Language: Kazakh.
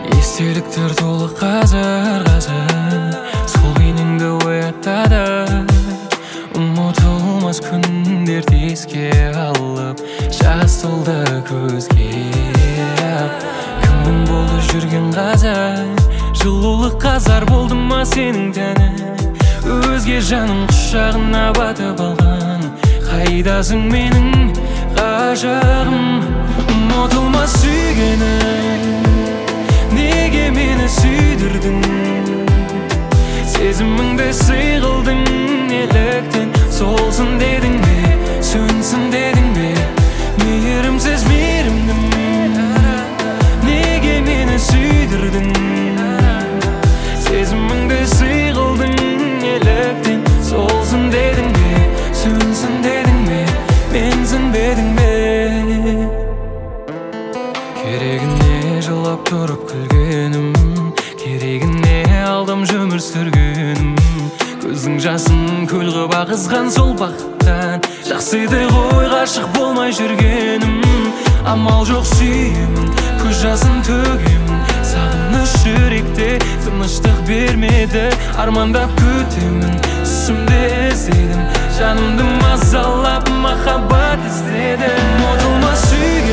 Естеліктер толы қазір сол бейнеңді оятады. Ұмытылмас күндерді еске алып, жас толды көзге. Кімнің болды жүрген қазір, жылулық қазар болды ма сенің тәнің? Өзге жаным құшағына батып алған, қайдасың менің ғашығым? Ұмытылмас сүйгенім, неге мені сүйдірдің? Сезіміңді сый қылдың неліктен? Солсын дедің бе, сөнсін дедің бе? Мейірімсіз мейірімдім, неге мені сүйдірдің? Сезіміңді сый қылдың неліктен? Солсын дедің бе, сөнсін дедің бе? Менсін бедің бе? Керегіне жылап тұрып күлгенім, керегіне алдым жұмыр сүргенім. Көздің жасын көл қып ағызған сол бақыттан, жақсыды ғой ғашық болмай жүргенім. Амал жоқ сүйемін, көз жасын төгемін. Сағыныш жүректе тыныштық бермеді, армандап күтемін. Түсімде іздедім, жанымды мазалап махаббат іздедім. Ұмытылмас сүйгенім,